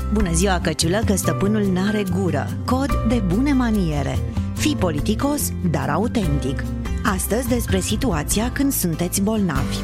Bună ziua, căciulă, că stăpânul n-are gură. Cod de bune maniere. Fii politicos, dar autentic. Astăzi despre situația când sunteți bolnavi.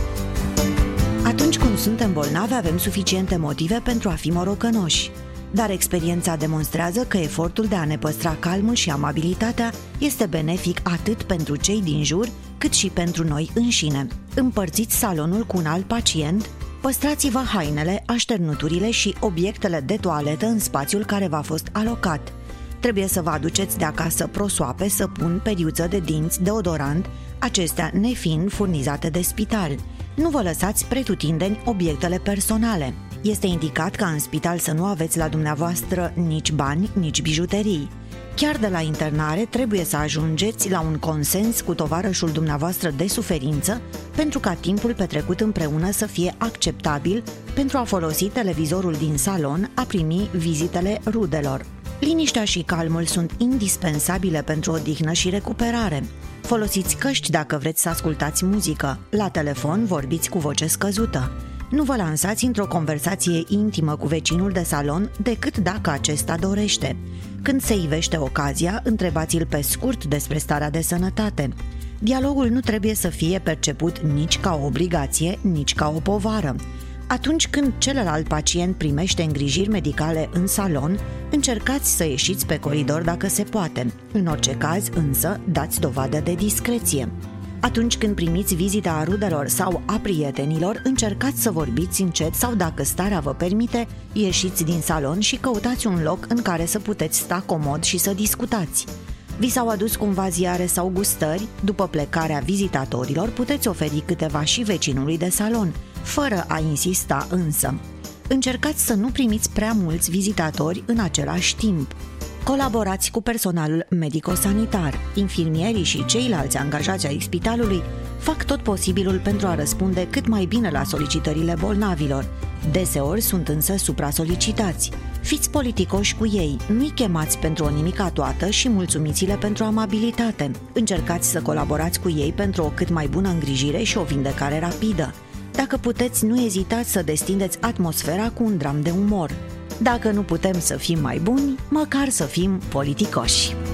Atunci când suntem bolnavi avem suficiente motive pentru a fi morocănoși. Dar experiența demonstrează că efortul de a ne păstra calmul și amabilitatea este benefic atât pentru cei din jur, cât și pentru noi înșine. Împărțiți salonul cu un alt pacient, păstrați-vă hainele, așternuturile și obiectele de toaletă în spațiul care v-a fost alocat. Trebuie să vă aduceți de acasă prosoape, săpun, periuță de dinți, deodorant, acestea nefiind furnizate de spital. Nu vă lăsați pretutindeni obiectele personale. Este indicat ca în spital să nu aveți la dumneavoastră nici bani, nici bijuterii. Chiar de la internare trebuie să ajungeți la un consens cu tovarășul dumneavoastră de suferință pentru ca timpul petrecut împreună să fie acceptabil pentru a folosi televizorul din salon, a primi vizitele rudelor. Liniștea și calmul sunt indispensabile pentru odihnă și recuperare. Folosiți căști dacă vreți să ascultați muzică. La telefon vorbiți cu voce scăzută. Nu vă lansați într-o conversație intimă cu vecinul de salon decât dacă acesta dorește. Când se ivește ocazia, întrebați-l pe scurt despre starea de sănătate. Dialogul nu trebuie să fie perceput nici ca o obligație, nici ca o povară. Atunci când celălalt pacient primește îngrijiri medicale în salon, încercați să ieșiți pe coridor dacă se poate. În orice caz, însă, dați dovadă de discreție. Atunci când primiți vizita a rudelor sau a prietenilor, încercați să vorbiți încet sau, dacă starea vă permite, ieșiți din salon și căutați un loc în care să puteți sta comod și să discutați. Vi s-au adus cumva ziare sau gustări? După plecarea vizitatorilor, puteți oferi câteva și vecinului de salon, fără a insista însă. Încercați să nu primiți prea mulți vizitatori în același timp. Colaborați cu personalul medico-sanitar. Infirmierii și ceilalți angajați ai spitalului fac tot posibilul pentru a răspunde cât mai bine la solicitările bolnavilor. Deseori sunt însă supra-solicitați. Fiți politicoși cu ei, nu-i chemați pentru o nimica toată și mulțumiți-le pentru amabilitate. Încercați să colaborați cu ei pentru o cât mai bună îngrijire și o vindecare rapidă. Dacă puteți, nu ezitați să destindeți atmosfera cu un dram de umor. Dacă nu putem să fim mai buni, măcar să fim politicoși.